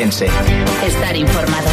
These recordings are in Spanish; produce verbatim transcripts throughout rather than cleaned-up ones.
Ourense. Estar informado.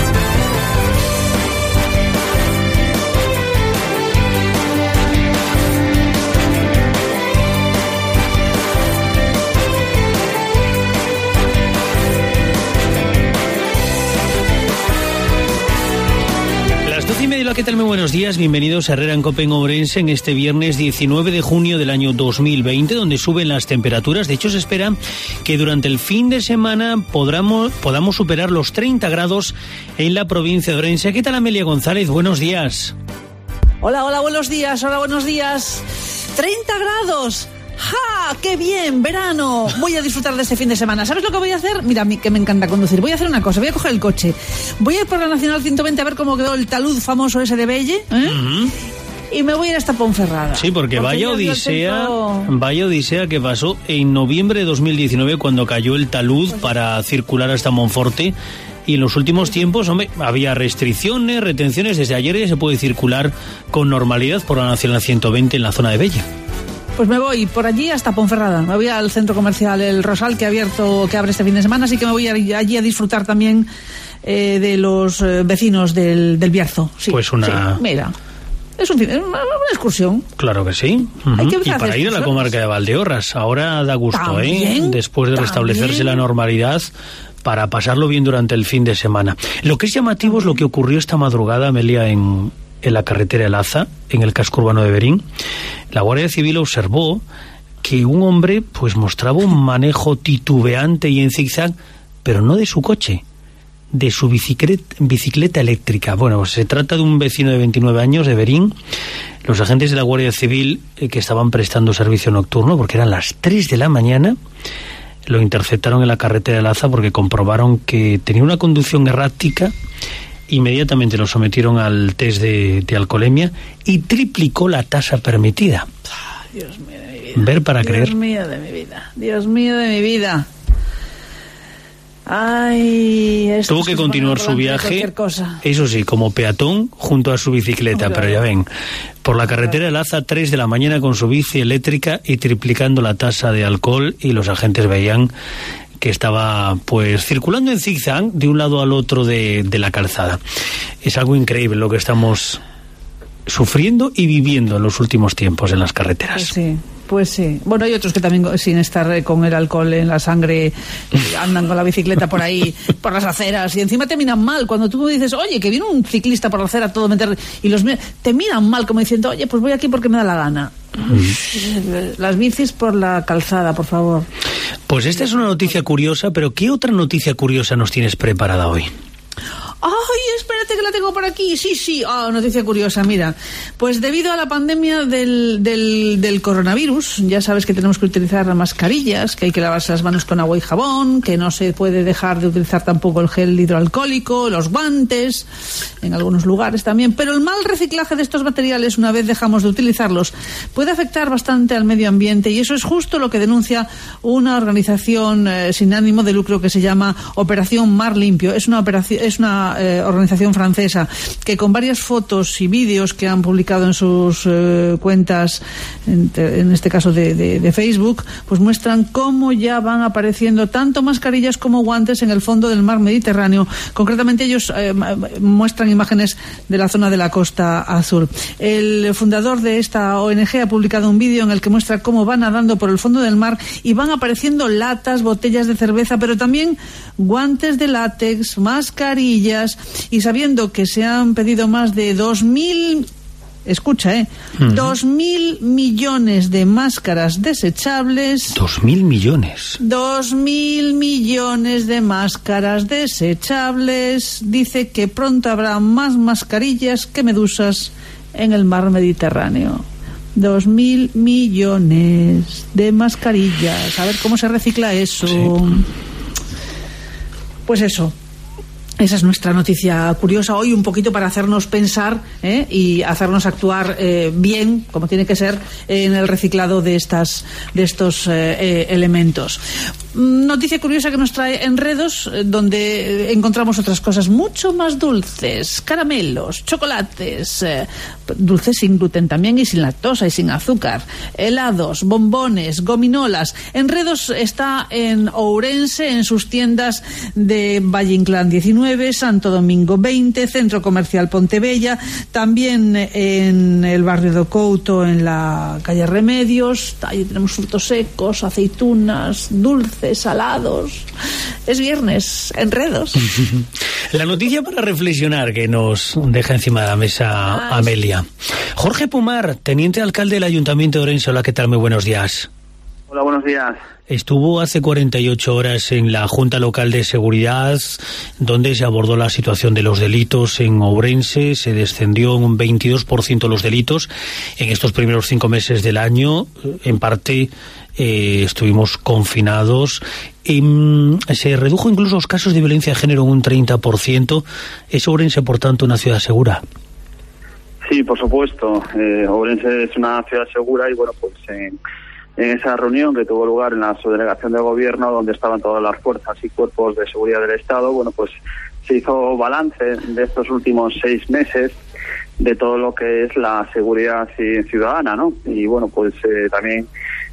¿Qué tal? Muy buenos días, bienvenidos a Herrera en Cope en Ourense en este viernes diecinueve de junio del año dos mil veinte, donde suben las temperaturas. De hecho, se espera que durante el fin de semana podamos, podamos superar los treinta grados en la provincia de Ourense. ¿Qué tal, Amelia González? Buenos días. Hola, hola, buenos días, hola, buenos días. treinta grados. ¡Ja! ¡Qué bien! ¡Verano! Voy a disfrutar de este fin de semana. ¿Sabes lo que voy a hacer? Mira, a mí que me encanta conducir. Voy a hacer una cosa. Voy a coger el coche. Voy a ir por la Nacional ciento veinte a ver cómo quedó el talud famoso ese de Belle. ¿eh? Uh-huh. Y me voy a ir hasta Ponferrada. Sí, porque, porque vaya odisea, centro... vaya odisea que pasó en noviembre de dos mil diecinueve cuando cayó el talud pues... para circular hasta Monforte. Y en los últimos tiempos, hombre, había restricciones, retenciones. Desde ayer ya se puede circular con normalidad por la Nacional ciento veinte en la zona de Belle. Pues me voy por allí hasta Ponferrada. Me voy al centro comercial El Rosal, que ha abierto, que abre este fin de semana, así que me voy allí a disfrutar también eh, de los eh, vecinos del, del Bierzo. Sí, pues una... Sí, mira, es un, una, una excursión. Claro que sí. Uh-huh. Hay que y para ir a la comarca de Valdeorras. Ahora da gusto, ¿también? ¿eh? Después de restablecerse ¿también? La normalidad, para pasarlo bien durante el fin de semana. Lo que es llamativo es lo que ocurrió esta madrugada, Amelia, en... en la carretera de Laza, en el casco urbano de Berín. La Guardia Civil observó que un hombre pues mostraba un manejo titubeante y en zigzag, pero no de su coche, de su bicicleta, bicicleta eléctrica. Bueno, pues se trata de un vecino de veintinueve años de Berín. Los agentes de la Guardia Civil eh, que estaban prestando servicio nocturno, porque eran las tres de la mañana, lo interceptaron en la carretera de Laza porque comprobaron que tenía una conducción errática. Inmediatamente lo sometieron al test de, de alcoholemia y triplicó la tasa permitida. Dios mío de mi vida. Ver para creer. Dios mío de mi vida. Dios mío de mi vida. Ay, esto tuvo que continuar su viaje, eso sí, como peatón junto a su bicicleta, oh, pero ya ven, por la carretera de Laza, tres de la mañana con su bici eléctrica y triplicando la tasa de alcohol, y los agentes veían que estaba pues circulando en zigzag de un lado al otro de, de la calzada. Es algo increíble lo que estamos sufriendo y viviendo en los últimos tiempos en las carreteras. Pues sí, pues sí. Bueno, hay otros que también sin estar con el alcohol en la sangre andan con la bicicleta por ahí, por las aceras, y encima te miran mal cuando tú dices, oye, que viene un ciclista por la acera todo meter, y los te miran mal como diciendo, oye, pues voy aquí porque me da la gana. Mm. Las bicis por la calzada, por favor. Pues esta es una noticia curiosa, pero ¿qué otra noticia curiosa nos tienes preparada hoy? ¡Ay, espérate que la tengo por aquí! Sí, sí, oh, noticia curiosa, mira. Pues debido a la pandemia del, del, del coronavirus, ya sabes que tenemos que utilizar mascarillas, que hay que lavarse las manos con agua y jabón, que no se puede dejar de utilizar tampoco el gel hidroalcohólico, los guantes, en algunos lugares también. Pero el mal reciclaje de estos materiales, una vez dejamos de utilizarlos, puede afectar bastante al medio ambiente, y eso es justo lo que denuncia una organización eh, sin ánimo de lucro que se llama Operación Mar Limpio. Es una operación, es una Eh, organización francesa que con varias fotos y vídeos que han publicado en sus eh, cuentas, en, en este caso de, de, de Facebook, pues muestran cómo ya van apareciendo tanto mascarillas como guantes en el fondo del mar Mediterráneo. Concretamente ellos eh, muestran imágenes de la zona de la Costa Azul. El fundador de esta O N G ha publicado un vídeo en el que muestra cómo van nadando por el fondo del mar y van apareciendo latas, botellas de cerveza, pero también guantes de látex, mascarillas, y sabiendo que se han pedido más de dos mil, escucha, eh, uh-huh. dos mil millones de máscaras desechables. Dos mil millones. Dos mil millones de máscaras desechables. Dice que pronto habrá más mascarillas que medusas en el mar Mediterráneo. Dos mil millones de mascarillas. A ver cómo se recicla eso. Sí. Pues eso. Esa es nuestra noticia curiosa hoy, un poquito para hacernos pensar ¿eh? y hacernos actuar eh, bien, como tiene que ser, eh, en el reciclado de estas de estos eh, eh, elementos. Noticia curiosa que nos trae Enredos, donde encontramos otras cosas mucho más dulces, caramelos, chocolates, eh, dulces sin gluten también y sin lactosa y sin azúcar, helados, bombones, gominolas. Enredos está en Ourense, en sus tiendas de Valle Inclán diecinueve, Santo Domingo veinte, Centro Comercial Pontebella, también en el barrio do Couto, en la calle Remedios. Ahí tenemos frutos secos, aceitunas, dulces, salados. Es viernes, Enredos. La noticia para reflexionar que nos deja encima de la mesa Ay. Amelia. Jorge Pumar, teniente alcalde del Ayuntamiento de Ourense. Hola, ¿qué tal? Muy buenos días. Hola, buenos días. Estuvo hace cuarenta y ocho horas en la Junta Local de Seguridad, donde se abordó la situación de los delitos en Ourense. Se descendió un veintidós por ciento los delitos en estos primeros cinco meses del año. En parte eh, estuvimos confinados. Y, se redujo incluso los casos de violencia de género en un treinta por ciento. ¿Es Ourense, por tanto, una ciudad segura? Sí, por supuesto. Eh, Ourense es una ciudad segura y, bueno, pues... Eh... En esa reunión que tuvo lugar en la subdelegación de gobierno, donde estaban todas las fuerzas y cuerpos de seguridad del Estado, bueno, pues se hizo balance de estos últimos seis meses de todo lo que es la seguridad ciudadana, ¿no? Y bueno, pues eh, también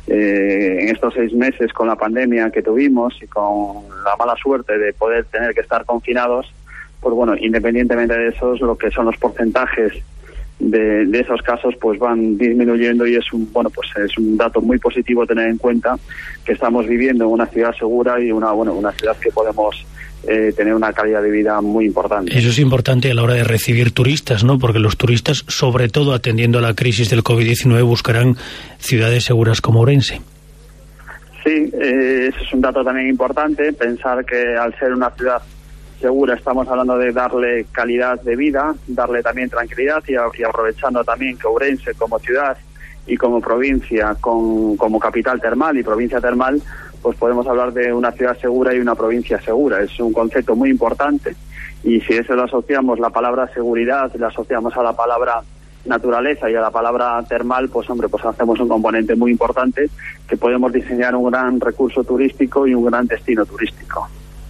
eh, en estos seis meses con la pandemia que tuvimos y con la mala suerte de poder tener que estar confinados, pues bueno, independientemente de eso, lo que son los porcentajes De, de esos casos pues van disminuyendo y es un bueno pues es un dato muy positivo tener en cuenta que estamos viviendo en una ciudad segura y una bueno una ciudad que podemos eh, tener una calidad de vida muy importante. Eso es importante a la hora de recibir turistas, ¿no? Porque los turistas, sobre todo atendiendo a la crisis del COVID diecinueve, buscarán ciudades seguras como Ourense. Sí, eh, eso es un dato también importante, pensar que al ser una ciudad segura estamos hablando de darle calidad de vida, darle también tranquilidad y, y aprovechando también que Ourense como ciudad y como provincia, con, como capital termal y provincia termal, pues podemos hablar de una ciudad segura y una provincia segura. Es un concepto muy importante y si eso lo asociamos, la palabra seguridad, la asociamos a la palabra naturaleza y a la palabra termal, pues hombre, pues hacemos un componente muy importante que podemos diseñar un gran recurso turístico y un gran destino turístico.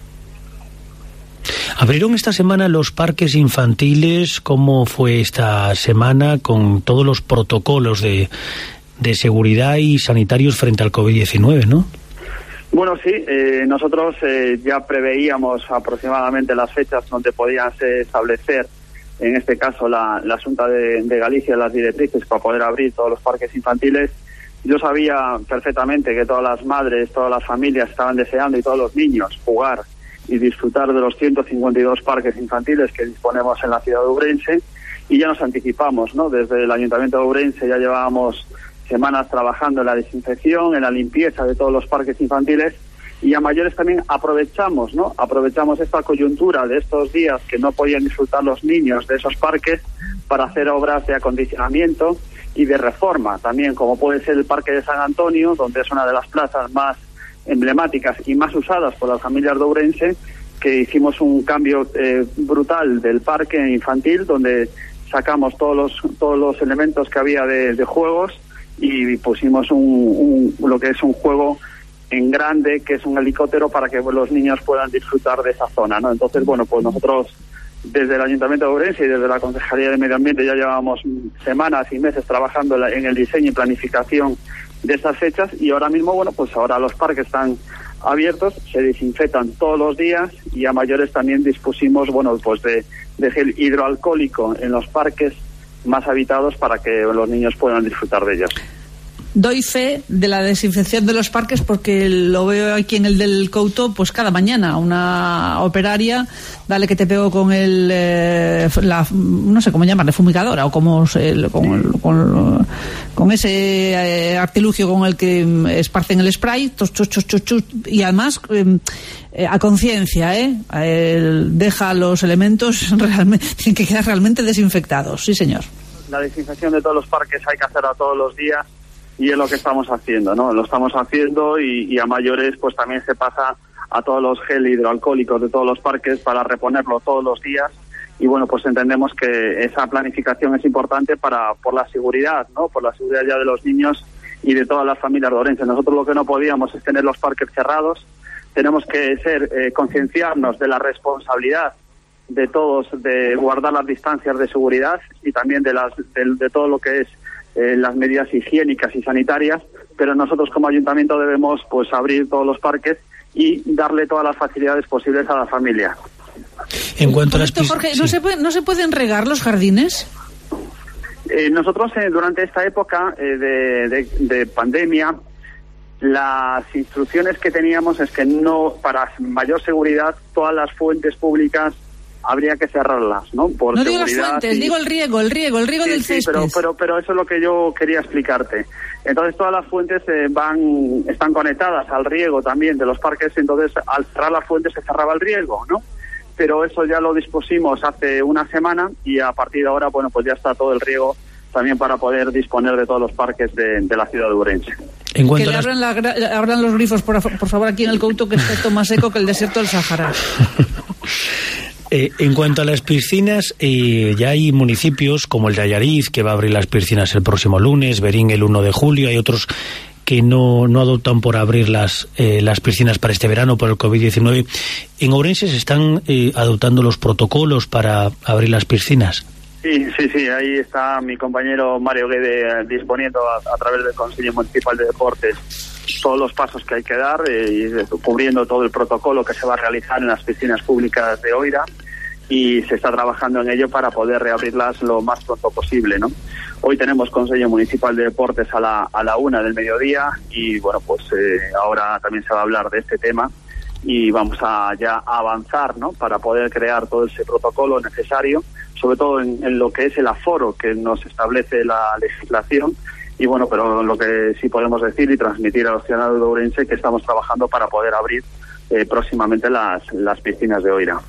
Abrieron esta semana los parques infantiles. ¿Cómo fue esta semana con todos los protocolos de, de seguridad y sanitarios frente al COVID diecinueve, no? Bueno, sí, eh, nosotros eh, ya preveíamos aproximadamente las fechas donde podían establecer, en este caso la, la Xunta de, de Galicia, las directrices para poder abrir todos los parques infantiles. Yo sabía perfectamente que todas las madres, todas las familias estaban deseando y todos los niños jugar y disfrutar de los ciento cincuenta y dos parques infantiles que disponemos en la ciudad de Ourense, y ya nos anticipamos, ¿no? Desde el Ayuntamiento de Ourense ya llevábamos semanas trabajando en la desinfección, en la limpieza de todos los parques infantiles, y a mayores también aprovechamos, ¿no? Aprovechamos esta coyuntura de estos días que no podían disfrutar los niños de esos parques para hacer obras de acondicionamiento y de reforma, también como puede ser el Parque de San Antonio, donde es una de las plazas más emblemáticas y más usadas por las familias de Ourense, que hicimos un cambio eh, brutal del parque infantil, donde sacamos todos los todos los elementos que había de, de juegos y pusimos un, un lo que es un juego en grande, que es un helicóptero, para que los niños puedan disfrutar de esa zona, ¿no? Entonces, bueno, pues nosotros desde el Ayuntamiento de Ourense y desde la Concejalía de Medio Ambiente ya llevábamos semanas y meses trabajando en, la, en el diseño y planificación de estas fechas, y ahora mismo, bueno, pues ahora los parques están abiertos, se desinfectan todos los días, y a mayores también dispusimos, bueno, pues de, de gel hidroalcohólico en los parques más habitados para que los niños puedan disfrutar de ellos. Doy fe de la desinfección de los parques porque lo veo aquí en el del Couto, pues cada mañana una operaria, dale que te pego con el eh, la, no sé cómo llamarle, fumigadora o como se, con, con, con ese eh, artilugio con el que esparcen el spray, tos, chus, chus, chus, chus, y además eh, eh, a conciencia, eh, eh, deja los elementos realmente, tienen que quedar realmente desinfectados, sí señor. La desinfección de todos los parques hay que hacerla todos los días. Y es lo que estamos haciendo, ¿no? Lo estamos haciendo y, y a mayores pues también se pasa a todos los gel hidroalcohólicos de todos los parques para reponerlo todos los días. Y bueno, pues entendemos que esa planificación es importante para por la seguridad, ¿no? Por la seguridad ya de los niños y de todas las familias de Ourense. Nosotros lo que no podíamos es tener los parques cerrados, tenemos que ser eh, concienciarnos de la responsabilidad de todos de guardar las distancias de seguridad y también de las de, de todo lo que es eh, las medidas higiénicas y sanitarias, pero nosotros como ayuntamiento debemos pues abrir todos los parques y darle todas las facilidades posibles a la familia. En cuanto a las esto, Jorge, ¿no, sí. se puede, ¿no se pueden regar los jardines? Eh, nosotros eh, durante esta época eh, de, de, de pandemia, las instrucciones que teníamos es que no, para mayor seguridad, todas las fuentes públicas habría que cerrarlas, ¿no? Por no digo las fuentes, y... digo el riego, el riego, el riego sí, del sí, césped. Pero, pero, pero eso es lo que yo quería explicarte. Entonces todas las fuentes eh, van, están conectadas al riego también de los parques, entonces al cerrar las fuentes se cerraba el riego, ¿no? Pero eso ya lo dispusimos hace una semana y a partir de ahora, bueno, pues ya está todo el riego también para poder disponer de todos los parques de, de la ciudad de Ourense. En que le abran, la, abran los grifos, por, por favor, aquí en el Couto, que está esto más seco que el desierto del Sahara. Eh, en cuanto a las piscinas, eh, ya hay municipios como el de Allariz, que va a abrir las piscinas el próximo lunes, Berín el uno de julio, hay otros que no, no adoptan por abrir las, eh, las piscinas para este verano por el covid diecinueve. ¿En Ourense se están eh, adoptando los protocolos para abrir las piscinas? Sí, sí, sí, ahí está mi compañero Mario Guede disponiendo a, a través del Consejo Municipal de Deportes todos los pasos que hay que dar eh, y cubriendo todo el protocolo que se va a realizar en las piscinas públicas de Oira, y se está trabajando en ello para poder reabrirlas lo más pronto posible, ¿no? Hoy tenemos Consejo Municipal de Deportes a la, a la una del mediodía y bueno, pues eh, ahora también se va a hablar de este tema y vamos a ya avanzar, ¿no? Para poder crear todo ese protocolo necesario, sobre todo en, en lo que es el aforo que nos establece la legislación. Y bueno, pero lo que sí podemos decir y transmitir a los ciudadanos de Ourense que estamos trabajando para poder abrir eh, próximamente las, las piscinas de Oira.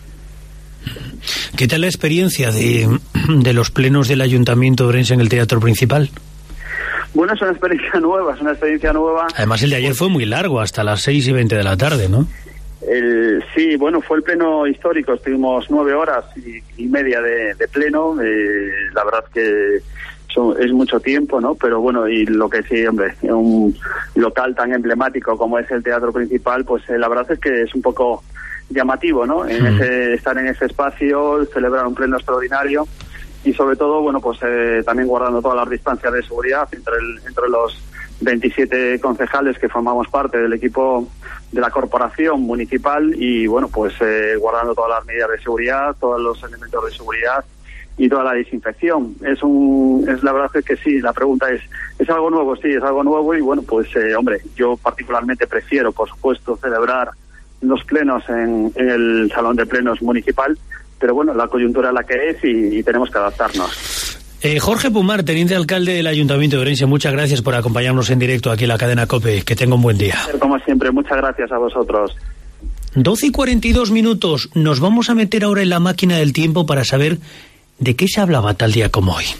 ¿Qué tal la experiencia de, de los plenos del Ayuntamiento de Ourense en el Teatro Principal? Bueno, es una experiencia nueva, es una experiencia nueva. Además el de ayer fue muy largo, hasta las seis y veinte de la tarde, ¿no? El, sí, bueno, fue el pleno histórico, estuvimos nueve horas y, y media de, de pleno, eh, la verdad que es mucho tiempo, ¿no? Pero bueno, y lo que sí, hombre, un local tan emblemático como es el Teatro Principal, pues eh, la verdad es que es un poco llamativo, ¿no? En mm. ese, estar en ese espacio, celebrar un pleno extraordinario y sobre todo, bueno, pues eh, también guardando todas las distancias de seguridad entre, el, entre los veintisiete concejales que formamos parte del equipo de la corporación municipal y bueno, pues eh, guardando todas las medidas de seguridad, todos los elementos de seguridad y toda la desinfección. Es un, es la verdad es que sí, la pregunta es, ¿es algo nuevo? Sí, es algo nuevo y bueno, pues eh, hombre, yo particularmente prefiero, por supuesto, celebrar los plenos en, en el Salón de Plenos Municipal, pero bueno, la coyuntura es la que es y, y tenemos que adaptarnos. Eh, Jorge Pumar, teniente alcalde del Ayuntamiento de Ourense, muchas gracias por acompañarnos en directo aquí en la cadena COPE. Que tenga un buen día. Como siempre, muchas gracias a vosotros. doce y cuarenta y dos minutos. Nos vamos a meter ahora en la máquina del tiempo para saber de qué se hablaba tal día como hoy.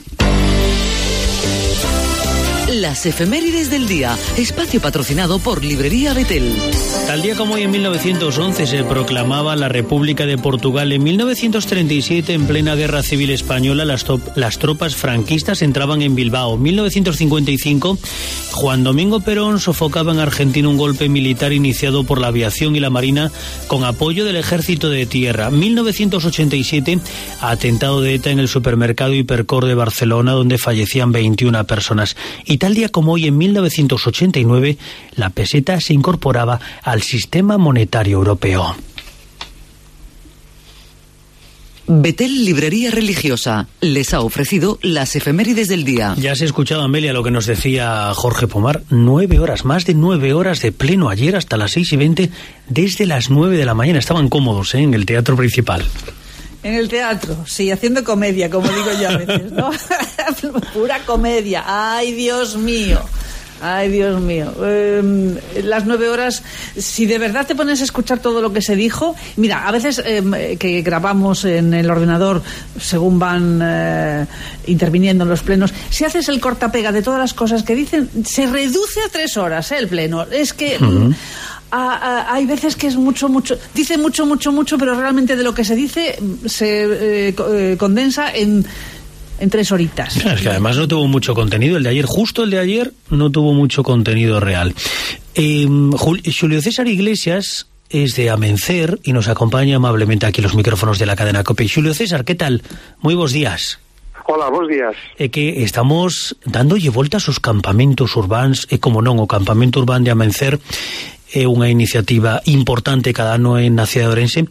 Las efemérides del día, espacio patrocinado por Librería Betel. Tal día como hoy en mil novecientos once se proclamaba la República de Portugal. En mil novecientos treinta y siete, en plena Guerra Civil Española, las, top, las tropas franquistas entraban en Bilbao. En mil novecientos cincuenta y cinco, Juan Domingo Perón sofocaba en Argentina un golpe militar iniciado por la aviación y la marina con apoyo del ejército de tierra. mil novecientos ochenta y siete, atentado de ETA en el supermercado Hipercor de Barcelona, donde fallecían veintiuna personas. Y tal día como hoy, en mil novecientos ochenta y nueve, la peseta se incorporaba al sistema monetario europeo. Betel Librería Religiosa les ha ofrecido las efemérides del día. Ya has escuchado, Amelia, lo que nos decía Jorge Pomar. Nueve horas, más de nueve horas de pleno ayer hasta las seis y veinte, desde las nueve de la mañana. Estaban cómodos, ¿eh?, en el Teatro Principal. En el teatro, sí, haciendo comedia, como digo yo a veces, ¿no? Pura comedia. ¡Ay, Dios mío! ¡Ay, Dios mío! Eh, las nueve horas, si de verdad te pones a escuchar todo lo que se dijo... Mira, a veces eh, que grabamos en el ordenador, según van eh, interviniendo en los plenos, si haces el cortapega de todas las cosas que dicen, se reduce a tres horas, ¿eh?, el pleno. Es que... Uh-huh. A, a, hay veces que es mucho, mucho, dice mucho, mucho, mucho, pero realmente de lo que se dice se eh, eh, condensa en, en tres horitas. Claro, es que además no tuvo mucho contenido el de ayer, justo el de ayer no tuvo mucho contenido real. Eh, Julio César Iglesias es de Amencer y nos acompaña amablemente aquí los micrófonos de la cadena COPE. Xulio César, ¿qué tal? Moi bons días. Hola, bons días. É que estamos dándolle voltas aos campamentos urbáns, e como non, o campamento urbán de Amencer é unha iniciativa importante cada ano na cidade de Ourense,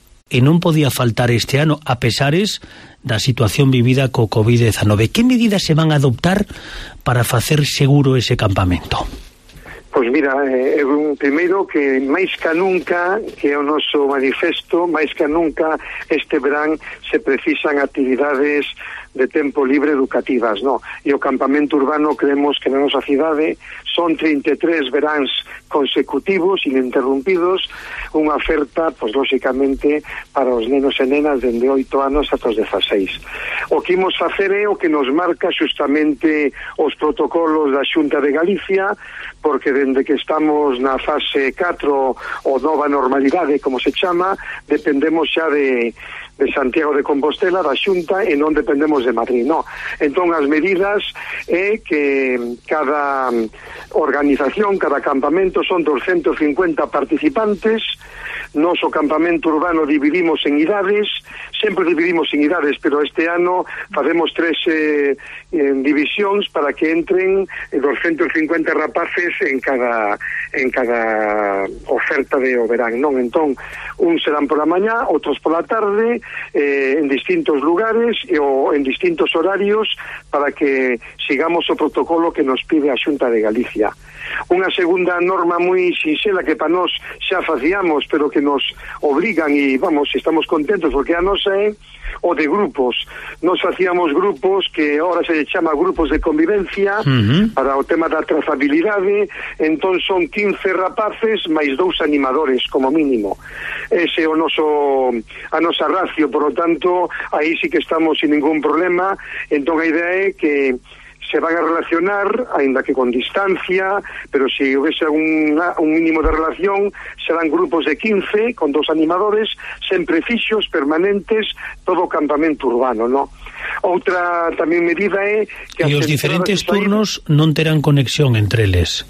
e non podía faltar este ano, a pesares da situación vivida co covid diecinueve. Que medidas se van a adoptar para facer seguro ese campamento? Pois mira, eh, primeiro que máis ca nunca, que é o noso manifesto, máis ca nunca este verán se precisan actividades de tempo libre educativas, no? E o campamento urbano creemos que na nosa cidade son trinta e tres veráns consecutivos, ininterrumpidos, unha oferta, pois lóxicamente, para os nenos e nenas dende oito anos ata os dezaseis. O que imos facer é o que nos marca xustamente os protocolos da Xunta de Galicia, porque dende que estamos na fase catro ou nova normalidade, como se chama, dependemos xa de de Santiago de Compostela, da Xunta, e non dependemos de Madrid, no. Entón, as medidas é que cada organización, cada campamento, son doscientos cincuenta participantes. Nos o campamento urbano dividimos en idades, sempre dividimos en idades, pero este ano facemos tres eh, en divisións para que entren doscientos cincuenta rapaces en cada en cada oferta de o verán, non? Entón, un serán pola mañá, outros pola tarde, eh, en distintos lugares e o en distintos horarios para que sigamos o protocolo que nos pide a Xunta de Galicia. Unha segunda norma moi sinxela que para nós xa facíamos, pero que nos obrigan e, vamos, estamos contentos porque a nosa é o de grupos. Nos facíamos grupos que ahora se chama grupos de convivencia, uh-huh, para o tema da trazabilidade. Entón son quince rapaces máis dous animadores como mínimo. Ese é o noso a nosa racio, por lo tanto aí sí que estamos sin ningún problema. Entón a idea é que se van a relacionar, aínda que con distancia, pero se houvese un, un mínimo de relación, serán grupos de quince, con dos animadores, sempre fixos, permanentes, todo o campamento urbano, no? Outra tamén medida é que... E os diferentes turnos non terán conexión entre eles?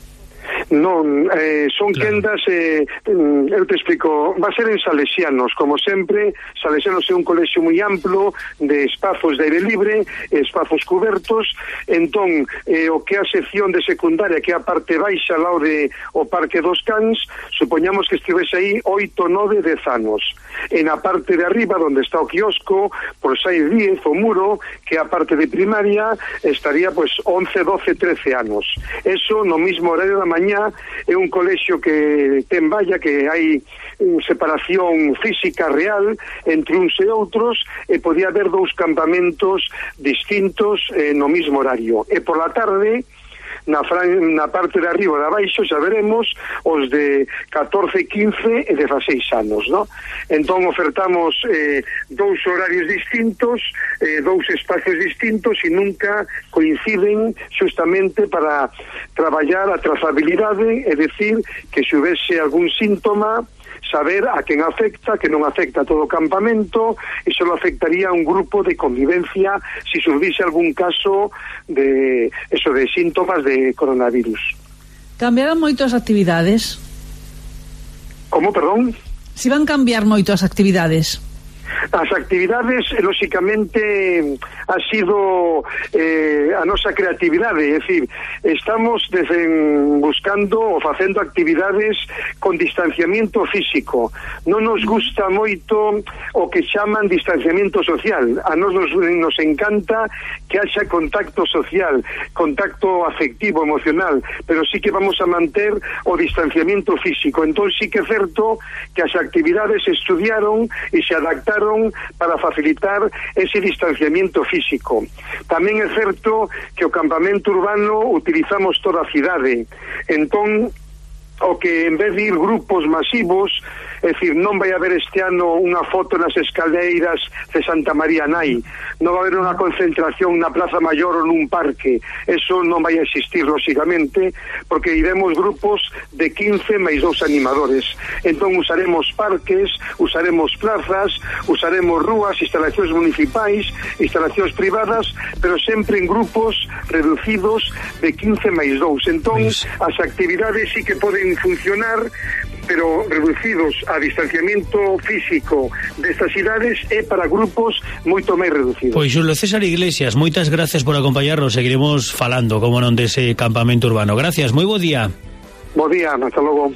Non, eh, son claro. Quendas, eh, eu te explico, va a ser en Salesianos, como sempre. Salesianos é un colexio moi amplo de espazos de aire libre, espazos cubertos. Entón, eh, o que é a sección de secundaria, que é a parte baixa ao de o Parque dos Cans, supoñamos que estivese aí oito, nove, dez anos. En a parte de arriba, onde está o quiosco, por hai diez, o muro, que é a parte de primaria, estaría pues once, doce, trece anos. Eso no mismo horario da mañá. É un colexio que ten valla, que hai separación física real entre uns e outros, e podía haber dous campamentos distintos eh, no mismo horario. E por la tarde, na, fran, na parte de arriba e de abaixo, xa veremos os de catorce, quince e dezaseis anos, no? Entón ofertamos eh, dous horarios distintos, eh, dous espacios distintos, e nunca coinciden xustamente para traballar a trazabilidade, é dicir, que se houvese algún síntoma, saber a quen afecta, que non afecta a todo o campamento, e só afectaría a un grupo de convivencia se surgise algún caso de eso, de síntomas de coronavirus. Cambiaron moito as actividades? Como, perdón? Si van cambiar moito as actividades? As actividades, lóxicamente, ha sido eh, a nosa creatividade, é dicir, estamos desen, buscando ou facendo actividades con distanciamiento físico. Non nos gusta moito o que chaman distanciamiento social. A nos nos, nos encanta que haxa contacto social, contacto afectivo, emocional, pero sí que vamos a manter o distanciamiento físico. Entón sí que é certo que as actividades se estudiaron e se adaptaron para facilitar ese distanciamiento físico. Tamén é certo que o campamento urbano utilizamos toda a cidade. Entón, o que en vez de ir grupos masivos, é dicir, non vai haber este ano unha foto nas escaleiras de Santa María Nai, non vai haber unha concentración na Plaza Maior ou nun parque, eso non vai a existir, lóxicamente, porque iremos grupos de quince máis dous animadores. Entón usaremos parques, usaremos plazas, usaremos rúas, instalacións municipais, instalacións privadas, pero sempre en grupos reducidos de quince máis dous. Entón, as actividades sí que poden funcionar pero reducidos a distanciamento físico destas cidades e para grupos moito máis reducidos. Pois Xulio César Iglesias, moitas gracias por acompañarnos, seguiremos falando, como non, dese campamento urbano. Gracias, moi bo día. Bo día, hasta logo.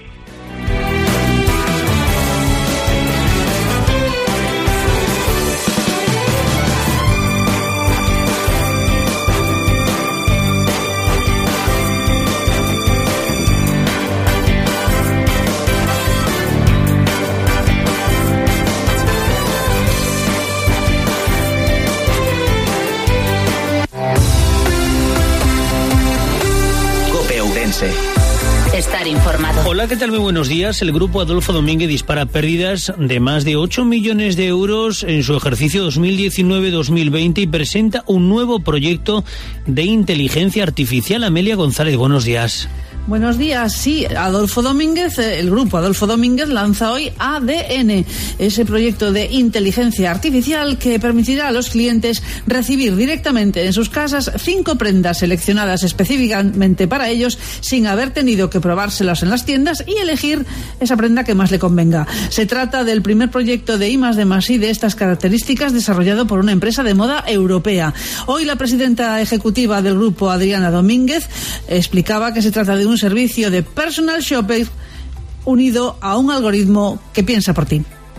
Estar informado. Hola, ¿qué tal? Muy buenos días. El grupo Adolfo Domínguez dispara pérdidas de más de ocho millones de euros en su ejercicio dos mil diecinueve dos mil veinte y presenta un nuevo proyecto de inteligencia artificial. Amelia González, buenos días. Buenos días. Sí, Adolfo Domínguez, el grupo Adolfo Domínguez lanza hoy A D N, ese proyecto de inteligencia artificial que permitirá a los clientes recibir directamente en sus casas cinco prendas seleccionadas específicamente para ellos sin haber tenido que probárselas en las tiendas y elegir esa prenda que más le convenga. Se trata del primer proyecto de I más D más I de estas características desarrollado por una empresa de moda europea. Hoy la presidenta ejecutiva del grupo, Adriana Domínguez, explicaba que se trata de un un servicio de personal shopper unido a un algoritmo que piensa por ti.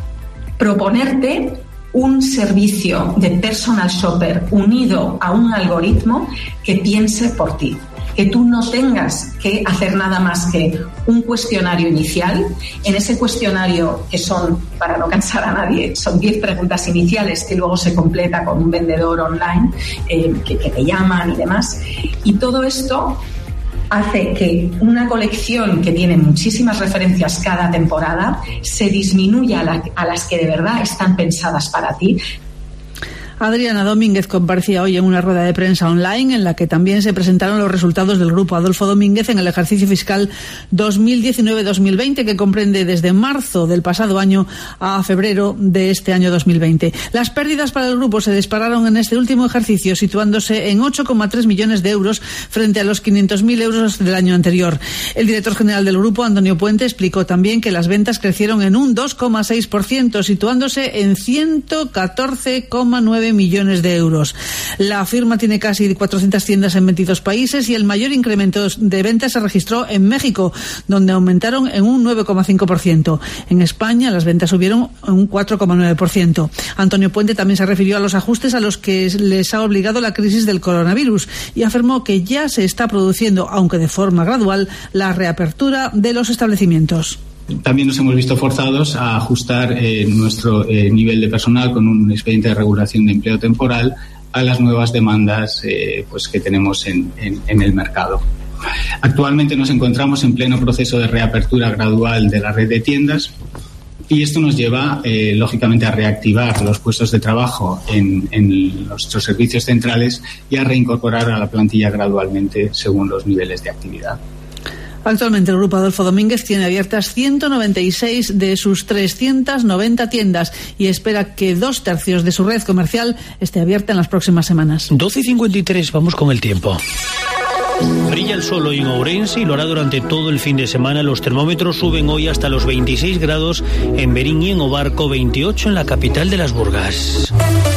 Proponerte un servicio de personal shopper unido a un algoritmo que piense por ti. Que tú no tengas que hacer nada más que un cuestionario inicial. En ese cuestionario, que son, para no cansar a nadie, son diez preguntas iniciales que luego se completa con un vendedor online eh, que, que te llaman y demás. Y todo esto hace que una colección que tiene muchísimas referencias cada temporada se disminuya a, la, a las que de verdad están pensadas para ti. Adriana Domínguez comparecía hoy en una rueda de prensa online en la que también se presentaron los resultados del grupo Adolfo Domínguez en el ejercicio fiscal dos mil diecinueve dos mil veinte, que comprende desde marzo del pasado año a febrero de este año dos mil veinte. Las pérdidas para el grupo se dispararon en este último ejercicio, situándose en ocho coma tres millones de euros frente a los quinientos mil euros del año anterior. El director general del grupo, Antonio Puente, explicó también que las ventas crecieron en un dos coma seis por ciento, situándose en ciento catorce coma nueve millones de euros. La firma tiene casi cuatrocientas tiendas en veintidós países y el mayor incremento de ventas se registró en México, donde aumentaron en un nueve coma cinco por ciento. En España las ventas subieron en un cuatro coma nueve por ciento. Antonio Puente también se refirió a los ajustes a los que les ha obligado la crisis del coronavirus y afirmó que ya se está produciendo, aunque de forma gradual, la reapertura de los establecimientos. También nos hemos visto forzados a ajustar eh, nuestro eh, nivel de personal con un expediente de regulación de empleo temporal a las nuevas demandas eh, pues que tenemos en, en, en el mercado. Actualmente nos encontramos en pleno proceso de reapertura gradual de la red de tiendas y esto nos lleva, eh, lógicamente, a reactivar los puestos de trabajo en, en nuestros servicios centrales y a reincorporar a la plantilla gradualmente según los niveles de actividad. Actualmente el grupo Adolfo Domínguez tiene abiertas ciento noventa y seis de sus trescientas noventa tiendas y espera que dos tercios de su red comercial esté abierta en las próximas semanas. doce y cincuenta y tres, vamos con el tiempo. Brilla el sol hoy en Ourense y lo hará durante todo el fin de semana. Los termómetros suben hoy hasta los veintiséis grados en Berín y en Obarco, veintiocho en la capital de las Burgas.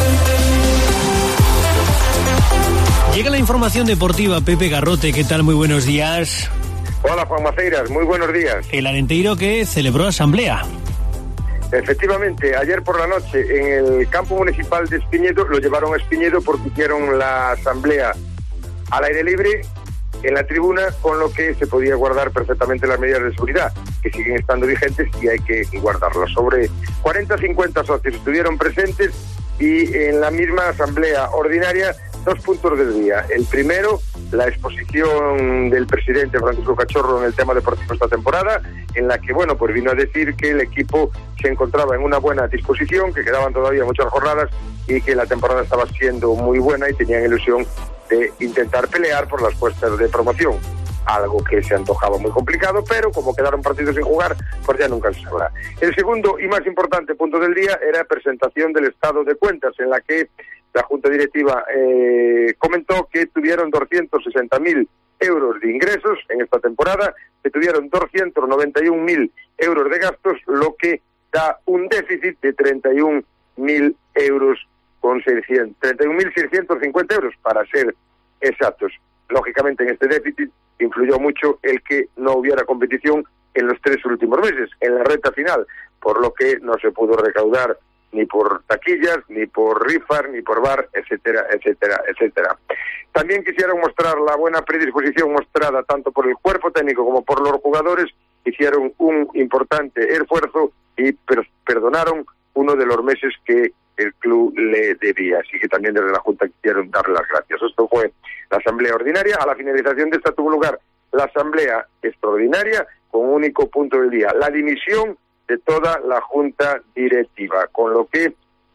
Llega la información deportiva. Pepe Garrote, ¿qué tal? Muy buenos días. Hola, Juan Maceiras, muy buenos días. El Arenteiro que celebró asamblea. Efectivamente, ayer por la noche en el campo municipal de Espiñedo, lo llevaron a Espiñedo porque hicieron la asamblea al aire libre en la tribuna, con lo que se podía guardar perfectamente las medidas de seguridad, que siguen estando vigentes y hay que guardarlas. Sobre cuarenta a cincuenta socios estuvieron presentes y en la misma asamblea ordinaria dos puntos del día. El primero, la exposición del presidente Francisco Cachorro en el tema deportivo esta temporada, en la que, bueno, pues vino a decir que el equipo se encontraba en una buena disposición, que quedaban todavía muchas jornadas y que la temporada estaba siendo muy buena y tenían ilusión de intentar pelear por las puestas de promoción. Algo que se antojaba muy complicado, pero como quedaron partidos sin jugar, pues ya nunca se sabrá. El segundo y más importante punto del día era presentación del estado de cuentas, en la que la Junta Directiva eh, comentó que tuvieron doscientos sesenta mil euros de ingresos en esta temporada, se tuvieron doscientos noventa y un mil euros de gastos, lo que da un déficit de treinta y un mil euros con seiscientos, treinta y un mil seiscientos cincuenta euros para ser exactos. Lógicamente en este déficit influyó mucho el que no hubiera competición en los tres últimos meses, en la recta final, por lo que no se pudo recaudar ni por taquillas, ni por rifas, ni por bar, etcétera, etcétera, etcétera. También quisieron mostrar la buena predisposición mostrada tanto por el cuerpo técnico como por los jugadores, hicieron un importante esfuerzo y per- perdonaron uno de los meses que el club le debía, así que también desde la Junta quisieron darle las gracias. Esto fue la asamblea ordinaria. A la finalización de esta tuvo lugar la asamblea extraordinaria con un único punto del día, la dimisión de toda la Junta Directiva, con lo que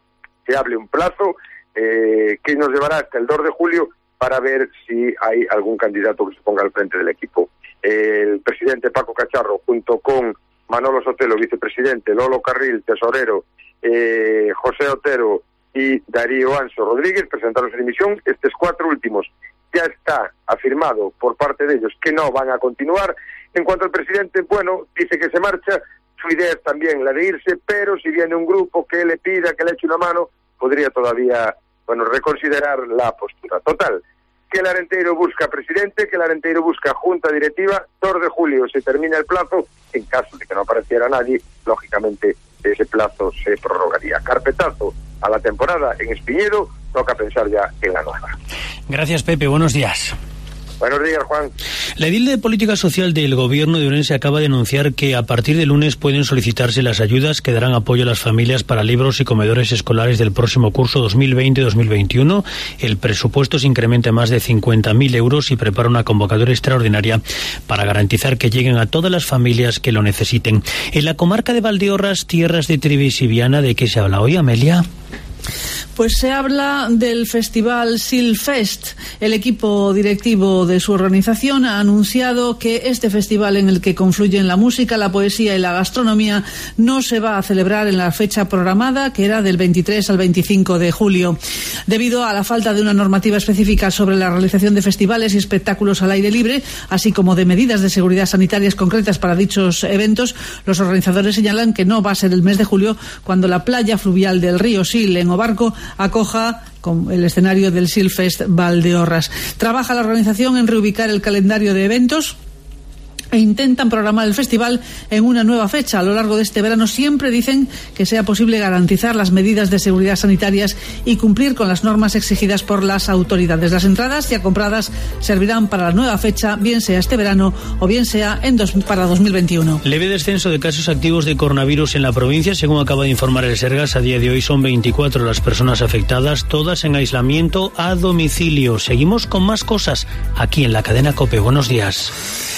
se abre un plazo eh, que nos llevará hasta el dos de julio para ver si hay algún candidato que se ponga al frente del equipo. El presidente Paco Cacharro, junto con Manolo Sotelo, vicepresidente, Lolo Carril, tesorero, eh, José Otero y Darío Anso Rodríguez, presentaron su dimisión. Estos cuatro últimos ya está afirmado por parte de ellos que no van a continuar. En cuanto al presidente, bueno, dice que se marcha. Su idea es también la de irse, pero si viene un grupo que le pida que le eche una mano, podría todavía, bueno, reconsiderar la postura. Total, que el Arenteiro busca presidente, que el Arenteiro busca junta directiva. dos de julio se termina el plazo. En caso de que no apareciera nadie, lógicamente ese plazo se prorrogaría. Carpetazo a la temporada en Espiñedo, toca pensar ya en la nueva. Gracias, Pepe, buenos días. Buenos días, Juan. La edil de Política Social del Gobierno de Ourense acaba de anunciar que a partir de lunes pueden solicitarse las ayudas que darán apoyo a las familias para libros y comedores escolares del próximo curso dos mil veinte dos mil veintiuno. El presupuesto se incrementa a más de cincuenta mil euros y prepara una convocatoria extraordinaria para garantizar que lleguen a todas las familias que lo necesiten. En la comarca de Valdeorras, tierras de Trivis y Viana, ¿de qué se habla hoy, Amelia? Pues se habla del festival Silfest. El equipo directivo de su organización ha anunciado que este festival, en el que confluyen la música, la poesía y la gastronomía, no se va a celebrar en la fecha programada, que era del veintitrés al veinticinco de julio. Debido a la falta de una normativa específica sobre la realización de festivales y espectáculos al aire libre, así como de medidas de seguridad sanitarias concretas para dichos eventos, los organizadores señalan que no va a ser el mes de julio cuando la playa fluvial del río Sil, en Obarco, acoja con el escenario del Silfest Valdeorras. Trabaja la organización en reubicar el calendario de eventos e intentan programar el festival en una nueva fecha. A lo largo de este verano siempre dicen que sea posible garantizar las medidas de seguridad sanitarias y cumplir con las normas exigidas por las autoridades. Las entradas ya compradas servirán para la nueva fecha, bien sea este verano o bien sea en dos, para dos mil veintiuno. Leve descenso de casos activos de coronavirus en la provincia, según acaba de informar el Sergas. A día de hoy son veinticuatro las personas afectadas, todas en aislamiento a domicilio. Seguimos con más cosas aquí en la cadena COPE. Buenos días.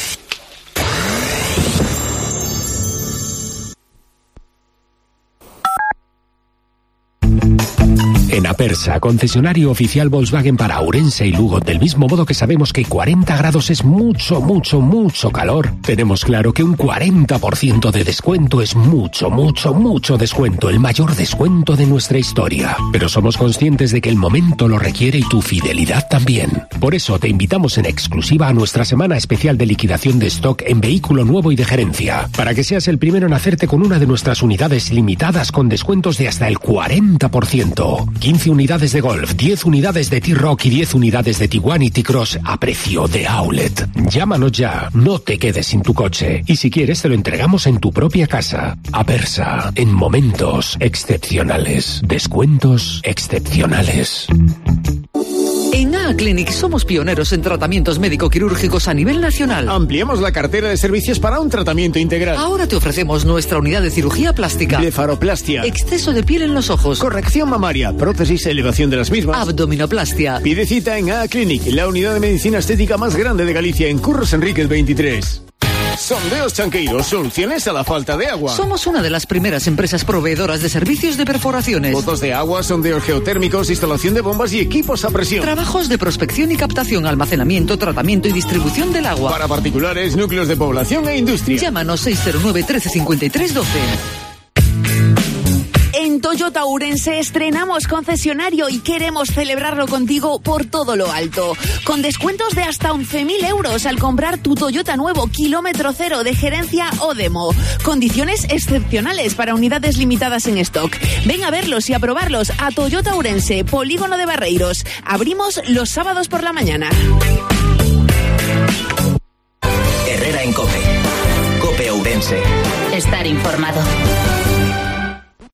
En Apersa, concesionario oficial Volkswagen para Ourense y Lugo, del mismo modo que sabemos que cuarenta grados es mucho, mucho, mucho calor, tenemos claro que un cuarenta por ciento de descuento es mucho, mucho, mucho descuento, el mayor descuento de nuestra historia. Pero somos conscientes de que el momento lo requiere y tu fidelidad también. Por eso te invitamos en exclusiva a nuestra semana especial de liquidación de stock en vehículo nuevo y de gerencia, para que seas el primero en hacerte con una de nuestras unidades limitadas con descuentos de hasta el cuarenta por ciento. quince unidades de Golf, diez unidades de T-Rock y diez unidades de Tiguan y T-Cross a precio de outlet. Llámanos ya, no te quedes sin tu coche. Y si quieres te lo entregamos en tu propia casa. Apersa, en momentos excepcionales. Descuentos excepcionales. En A A Clinic somos pioneros en tratamientos médico-quirúrgicos a nivel nacional. Ampliamos la cartera de servicios para un tratamiento integral. Ahora te ofrecemos nuestra unidad de cirugía plástica, blefaroplastia, exceso de piel en los ojos, corrección mamaria, prótesis, elevación de las mismas, abdominoplastia. Pide cita en A A Clinic, la unidad de medicina estética más grande de Galicia, en Curros Enríquez veintitrés. Sondeos Chanqueiro, soluciones a la falta de agua. Somos una de las primeras empresas proveedoras de servicios de perforaciones, pozos de agua, sondeos geotérmicos, instalación de bombas y equipos a presión, trabajos de prospección y captación, almacenamiento, tratamiento y distribución del agua para particulares, núcleos de población e industria. Llámanos seis cero nueve, trece cincuenta y tres, doce. En En Toyota Ourense estrenamos concesionario y queremos celebrarlo contigo por todo lo alto. Con descuentos de hasta once mil euros al comprar tu Toyota nuevo kilómetro cero de gerencia o demo. Condiciones excepcionales para unidades limitadas en stock. Ven a verlos y a probarlos a Toyota Ourense, Polígono de Barreiros. Abrimos los sábados por la mañana. Herrera en COPE. COPE Ourense. Estar informado.